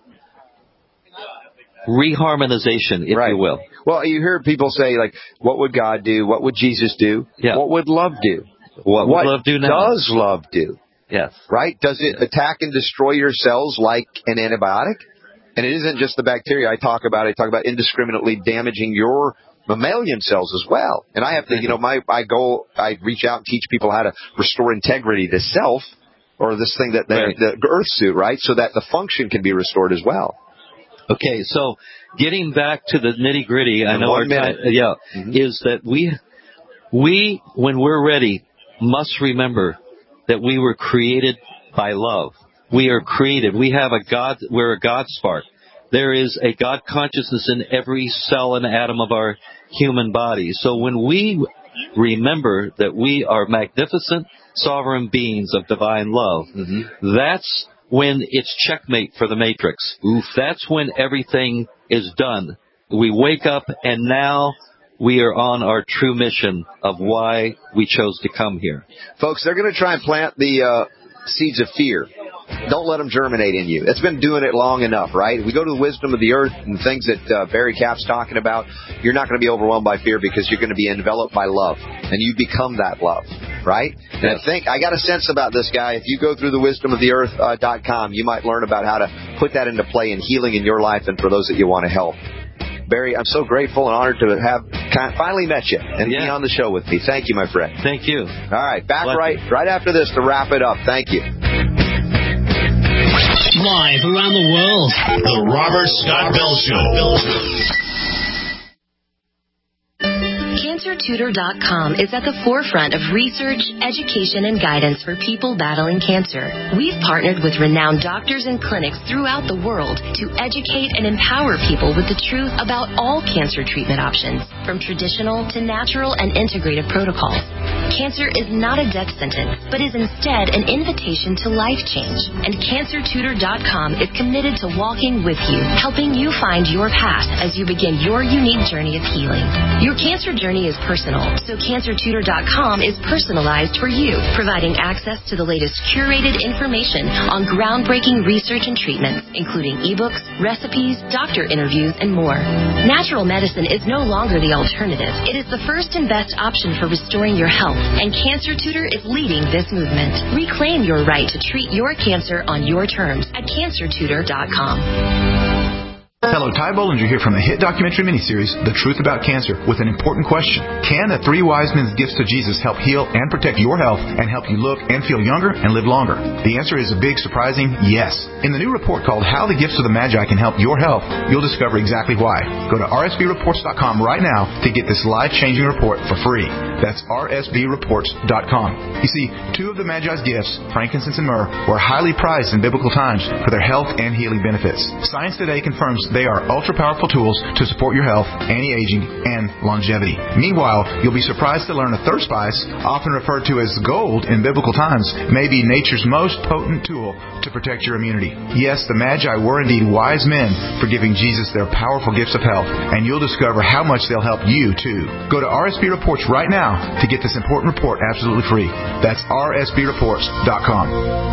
reharmonization, if right. you will. Well, you hear people say, like, what would God do? What would Jesus do? Yeah. What would love do? What, what would love do now? does love do? Yes. Right? Does it attack and destroy your cells like an antibiotic? And it isn't just the bacteria I talk about. I talk about indiscriminately damaging your mammalian cells as well. And I have to, you know, my, my goal, I reach out and teach people how to restore integrity to self, or this thing that, right. the, the earth suit, right? So that the function can be restored as well. Okay, so getting back to the nitty gritty, I know our time, yeah, mm-hmm. is that we, we, when we're ready, must remember that we were created by love. We are created. We have a God, we're a God spark. There is a God consciousness in every cell and atom of our human body. So when we remember that we are magnificent, sovereign beings of divine love, mm-hmm. that's when it's checkmate for the matrix. Oof. That's when everything is done. We wake up and now we are on our true mission of why we chose to come here. Folks, they're going to try and plant the uh, seeds of fear. Don't let them germinate in you. It's been doing it long enough, right? We go to the wisdom of the earth and things that uh, Barry Capp's talking about. You're not going to be overwhelmed by fear because you're going to be enveloped by love. And you become that love, right? And yes. I think, I got a sense about this guy. If you go through the wisdom of the earth dot com, you might learn about how to put that into play and healing in your life and for those that you want to help. Barry, I'm so grateful and honored to have finally met you and yeah. be on the show with me. Thank you, my friend. Thank you. All right, back Bless right you. right after this to wrap it up. Thank you. Live around the world, The Robert Scott Bell Show. Cancer Tutor dot com is at the forefront of research, education, and guidance for people battling cancer. We've partnered with renowned doctors and clinics throughout the world to educate and empower people with the truth about all cancer treatment options, from traditional to natural and integrative protocols. Cancer is not a death sentence, but is instead an invitation to life change. And Cancer Tutor dot com is committed to walking with you, helping you find your path as you begin your unique journey of healing. Your cancer journey is personal, so Cancer Tutor dot com is personalized for you, providing access to the latest curated information on groundbreaking research and treatments, including ebooks, recipes, doctor interviews, and more. Natural medicine is no longer the alternative. It is the first and best option for restoring your health, and Cancer Tutor is leading this movement. Reclaim your right to treat your cancer on your terms at Cancer Tutor dot com. Hello, Ty Bollinger here from the hit documentary miniseries, The Truth About Cancer, with an important question. Can the three wise men's gifts to Jesus help heal and protect your health and help you look and feel younger and live longer? The answer is a big, surprising yes. In the new report called How the Gifts of the Magi Can Help Your Health, you'll discover exactly why. Go to R S B reports dot com right now to get this life-changing report for free. That's R S B reports dot com. You see, two of the Magi's gifts, frankincense and myrrh, were highly prized in biblical times for their health and healing benefits. Science today confirms they are ultra-powerful tools to support your health, anti-aging, and longevity. Meanwhile, you'll be surprised to learn a third spice, often referred to as gold in biblical times, may be nature's most potent tool to protect your immunity. Yes, the Magi were indeed wise men for giving Jesus their powerful gifts of health, and you'll discover how much they'll help you, too. Go to R S B Reports right now to get this important report absolutely free. That's R S B reports dot com.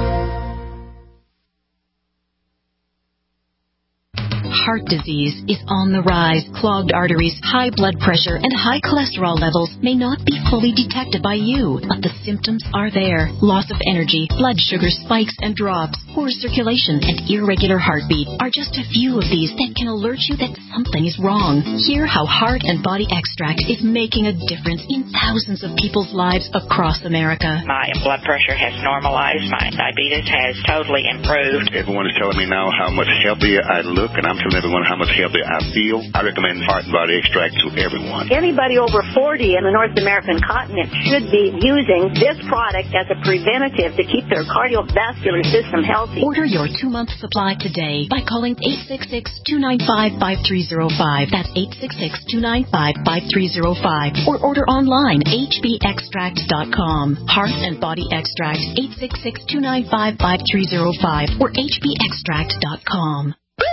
Heart disease is on the rise. Clogged arteries, high blood pressure, and high cholesterol levels may not be fully detected by you, but the symptoms are there. Loss of energy, blood sugar spikes and drops, poor circulation, and irregular heartbeat are just a few of these that can alert you that something is wrong. Hear how Heart and Body Extract is making a difference in thousands of people's lives across America. My blood pressure has normalized. My diabetes has totally improved. Everyone is telling me now how much healthier I look, and I'm telling everyone how much healthier I feel. I recommend Heart and Body Extract to everyone. Anybody over forty in the North American incontinent should be using this product as a preventative to keep their cardiovascular system healthy. Order your two-month supply today by calling eight six six, two nine five, five three zero five. That's eight six six, two nine five, five three zero five. Or order online, h b extract dot com. Heart and Body Extract, eight six six, two nine five, five three zero five or h b extract dot com.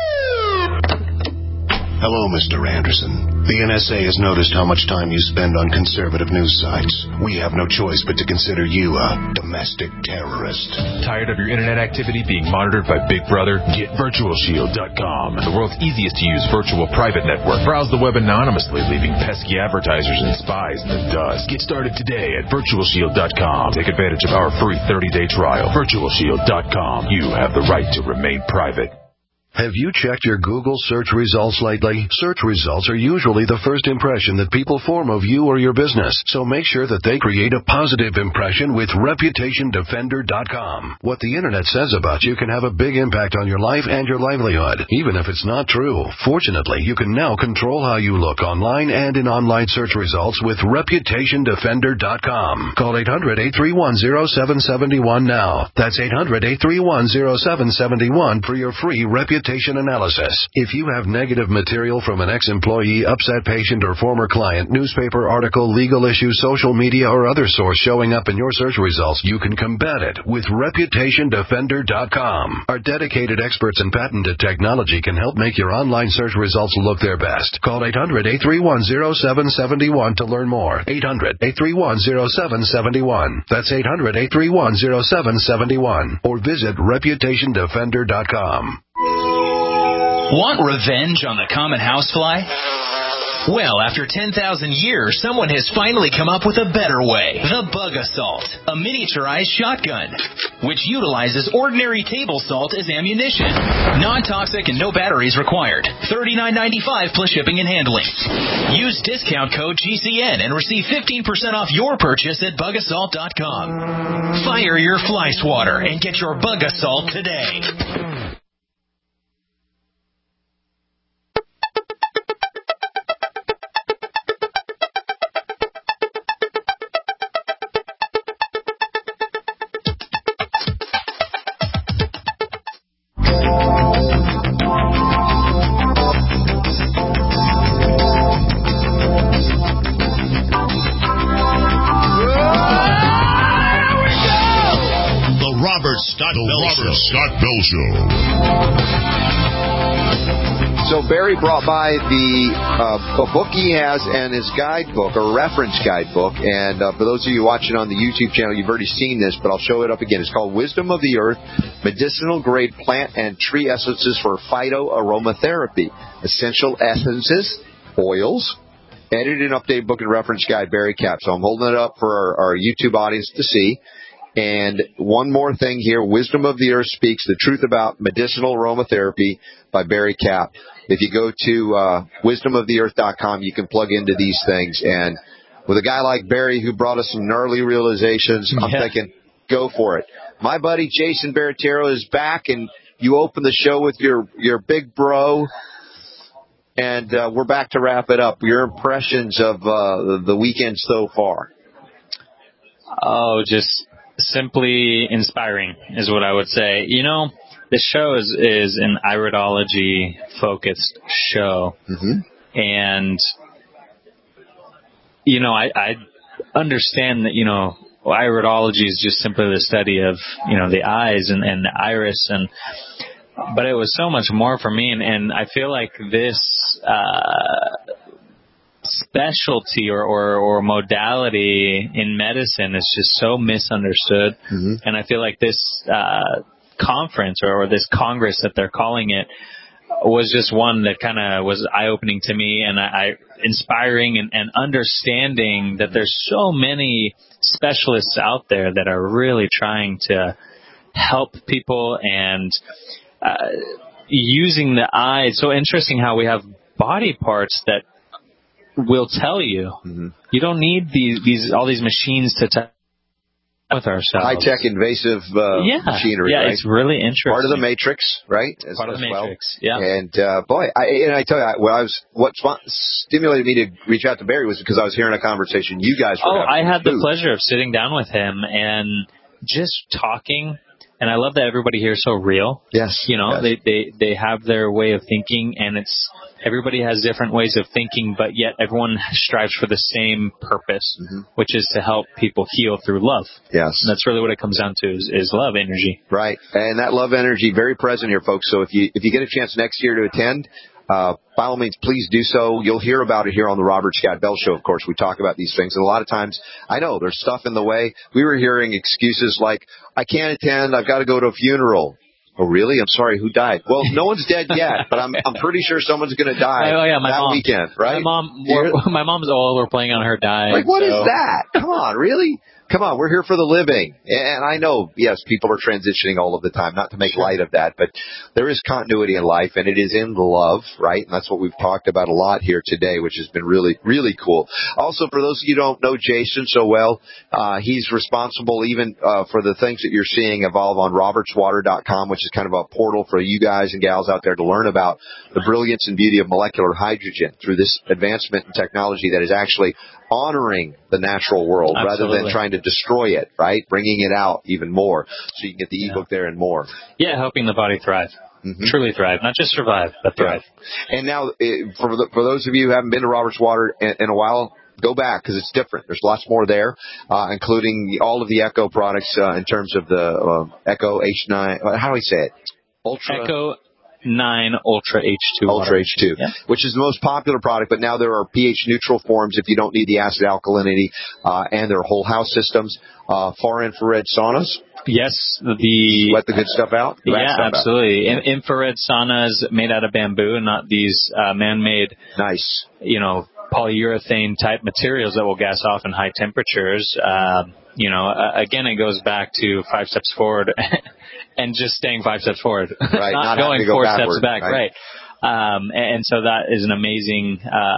Hello, Mister Anderson. The N S A has noticed how much time you spend on conservative news sites. We have no choice but to consider you a domestic terrorist. Tired of your internet activity being monitored by Big Brother? Get virtual shield dot com, the world's easiest to use virtual private network. Browse the web anonymously, leaving pesky advertisers and spies in the dust. Get started today at virtual shield dot com. Take advantage of our free thirty-day trial. virtual shield dot com. You have the right to remain private. Have you checked your Google search results lately? Search results are usually the first impression that people form of you or your business, so make sure that they create a positive impression with reputation defender dot com. What the internet says about you can have a big impact on your life and your livelihood, even if it's not true. Fortunately, you can now control how you look online and in online search results with reputation defender dot com. Call eight hundred, eight three one, zero seven seven one now. That's eight hundred, eight three one, zero seven seven one for your free reputation analysis. If you have negative material from an ex-employee, upset patient, or former client, newspaper article, legal issue, social media, or other source showing up in your search results, you can combat it with reputation defender dot com. Our dedicated experts in patented technology can help make your online search results look their best. Call eight hundred, eight three one, zero seven seven one to learn more. eight hundred, eight three one, zero seven seven one. That's eight hundred, eight three one, zero seven seven one. Or visit reputation defender dot com. Want revenge on the common housefly? Well, after ten thousand years, someone has finally come up with a better way. The Bug Assault, a miniaturized shotgun, which utilizes ordinary table salt as ammunition. Non-toxic and no batteries required. thirty-nine ninety-five plus shipping and handling. Use discount code G C N and receive fifteen percent off your purchase at bug assault dot com. Fire your fly swatter and get your Bug Assault today. Scott the Bell Robert Show. Scott Bell Show. So Barry brought by the uh, a book he has and his guidebook, a reference guidebook. And uh, for those of you watching on the YouTube channel, you've already seen this, but I'll show it up again. It's called Wisdom of the Earth, Medicinal Grade Plant and Tree Essences for Phytoaromatherapy. Essential Essences, Oils, Edited and Updated Book and Reference Guide, Barry Kapp. So I'm holding it up for our, our YouTube audience to see. And one more thing here, Wisdom of the Earth Speaks, The Truth About Medicinal Aromatherapy by Barry Kapp. If you go to uh, wisdom of the earth dot com, you can plug into these things. And with a guy like Barry who brought us some gnarly realizations, I'm yeah. thinking, go for it. My buddy Jason Baratero is back, and you open the show with your, your big bro. And uh, we're back to wrap it up. Your impressions of uh, the weekend so far. Oh, just... simply inspiring is what I would say. You know, the show is, is an iridology focused show. Mm-hmm. And, you know, I, I understand that, you know, iridology is just simply the study of, you know, the eyes and, and the iris. And, but it was so much more for me. And, and I feel like this, uh, specialty or, or, or modality in medicine is just so misunderstood. Mm-hmm. And I feel like this uh, conference or, or this Congress that they're calling it was just one that kind of was eye-opening to me and I, I inspiring and, and understanding that there's so many specialists out there that are really trying to help people and uh, using the eye. It's so interesting how we have body parts that will tell you. Mm-hmm. You don't need these, these all these machines to tell with ourselves. High-tech invasive uh, yeah. machinery, Yeah, right? it's really interesting. Part of the Matrix, right? As, Part of the well. Matrix, yeah. And, uh, boy, I, and I tell you, what, I was, what stimulated me to reach out to Barry was because I was hearing a conversation you guys were Oh, having. I had the food. pleasure of sitting down with him and just talking. And I love that everybody here is so real. Yes. You know, yes. they, they, they have their way of thinking, and it's everybody has different ways of thinking, but yet everyone strives for the same purpose, mm-hmm. which is to help people heal through love. Yes. And that's really what it comes down to is, is love energy. Right. And that love energy very present here, folks. So if you if you get a chance next year to attend, Uh, by all means, please do so. You'll hear about it here on the Robert Scott Bell Show. Of course, we talk about these things. And a lot of times, I know there's stuff in the way. We were hearing excuses like, I can't attend. I've got to go to a funeral. Oh, really? I'm sorry. Who died? Well, no one's dead yet, but I'm I'm pretty sure someone's going to die oh, yeah, my that mom, weekend, right? My mom, my mom's old. We're planning on her dying. Like, what so. is that? Come on, really? Come on, we're here for the living. And I know, yes, people are transitioning all of the time, not to make sure. light of that, but there is continuity in life, and it is in the love, right? And that's what we've talked about a lot here today, which has been really, really cool. Also, for those of you who don't know Jason so well, uh, he's responsible even uh, for the things that you're seeing evolve on roberts water dot com, which is kind of a portal for you guys and gals out there to learn about the brilliance and beauty of molecular hydrogen through this advancement in technology that is actually honoring the natural world Absolutely. rather than trying to destroy it, right? Bringing it out even more so you can get the ebook yeah. there and more. Yeah, helping the body thrive. Mm-hmm. Truly thrive. Not just survive, but thrive. Yeah. And now, for the, for those of you who haven't been to Robert's Water in, in a while, go back because it's different. There's lots more there, uh, including all of the Echo products uh, in terms of the uh, Echo H nine. How do we say it? Ultra. Echo nine Ultra H two. Ultra water. H two, yeah. which is the most popular product, but now there are pH neutral forms if you don't need the acid alkalinity, uh, and there are whole house systems, uh, far infrared saunas. Yes, the let the good stuff out. The yeah, stuff absolutely. Out. In, infrared saunas made out of bamboo, not these uh, man-made, nice, you know, polyurethane type materials that will gas off in high temperatures. Uh, you know, uh, again, it goes back to five steps forward. And just staying five steps forward, right, not, not going go four backward, steps back, right? right. Um, and, and so that is an amazing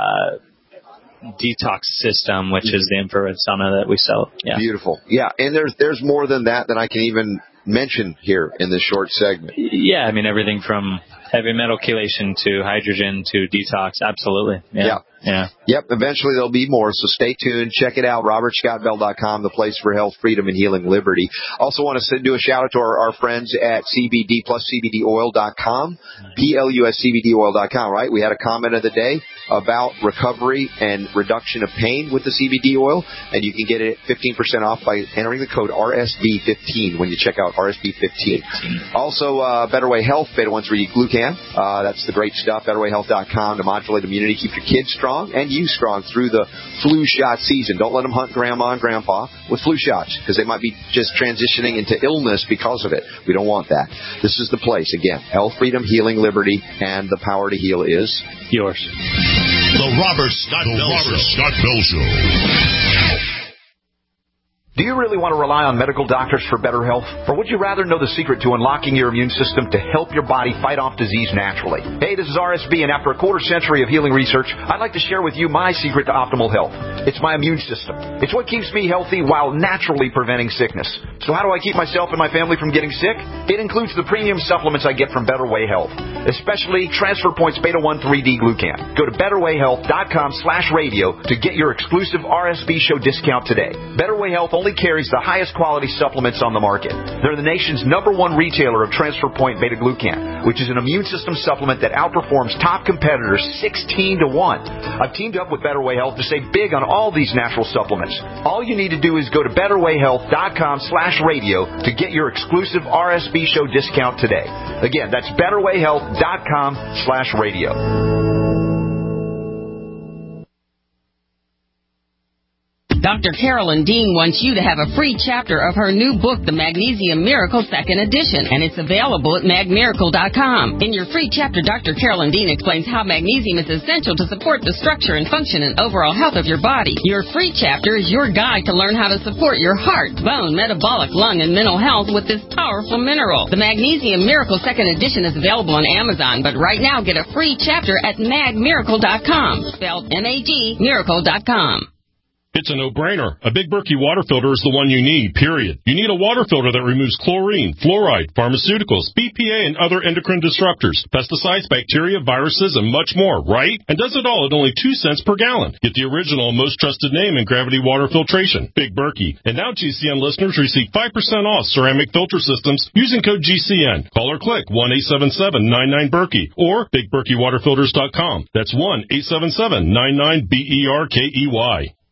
uh, detox system, which mm-hmm. is the infrared sauna that we sell. Yeah. Beautiful. Yeah, and there's there's more than that that I can even mention here in this short segment. Yeah, I mean everything from heavy metal chelation to hydrogen to detox. Absolutely. Yeah. yeah. Yeah. Yep. Eventually there'll be more. So stay tuned. Check it out. robert scott bell dot com, the place for health, freedom, and healing liberty. Also want to do a shout out to our, our friends at C B D plus C B D oil dot com, P L U S C B D oil dot com, right? We had a comment of the day about recovery and reduction of pain with the C B D oil, and you can get it fifteen percent off by entering the code R S B fifteen when you check out R S B fifteen. Also, uh, Better Way Health, Beta one three D Glucan. Uh, that's the great stuff. better way health dot com to modulate immunity, keep your kids strong and you strong through the flu shot season. Don't let them hunt grandma and grandpa with flu shots because they might be just transitioning into illness because of it. We don't want that. This is the place. Again, health, freedom, healing, liberty, and the power to heal is yours. The Robert Scott the Bell Robert Show. Scott Bell Show. Do you really want to rely on medical doctors for better health? Or would you rather know the secret to unlocking your immune system to help your body fight off disease naturally? Hey, this is R S B, and after a quarter century of healing research, I'd like to share with you my secret to optimal health. It's my immune system. It's what keeps me healthy while naturally preventing sickness. So how do I keep myself and my family from getting sick? It includes the premium supplements I get from Better Way Health, especially Transfer Points Beta one three D Glucan. Go to better way health dot com slash radio to get your exclusive R S B show discount today. Better Way Health only carries the highest quality supplements on the market. They're the nation's number one retailer of Transfer Point Beta Glucan, which is an immune system supplement that outperforms top competitors sixteen to one. I've teamed up with Better Way Health to save big on all these natural supplements. All you need to do is go to better way health dot com slash radio to get your exclusive R S B show discount today. Again, that's better way health dot com slash radio. Doctor Carolyn Dean wants you to have a free chapter of her new book, The Magnesium Miracle Second Edition, and it's available at mag miracle dot com. In your free chapter, Doctor Carolyn Dean explains how magnesium is essential to support the structure and function and overall health of your body. Your free chapter is your guide to learn how to support your heart, bone, metabolic, lung, and mental health with this powerful mineral. The Magnesium Miracle Second Edition is available on Amazon, but right now get a free chapter at mag miracle dot com, spelled M A G, miracle dot com. It's a no-brainer. A Big Berkey water filter is the one you need, period. You need a water filter that removes chlorine, fluoride, pharmaceuticals, B P A, and other endocrine disruptors, pesticides, bacteria, viruses, and much more, right? And does it all at only two cents per gallon. Get the original, most trusted name in gravity water filtration, Big Berkey. And now G C N listeners receive five percent off ceramic filter systems using code G C N. Call or click one eight seven seven nine nine Berkey or big berkey water filters dot com. That's one eight seven seven nine nine B E R K E Y.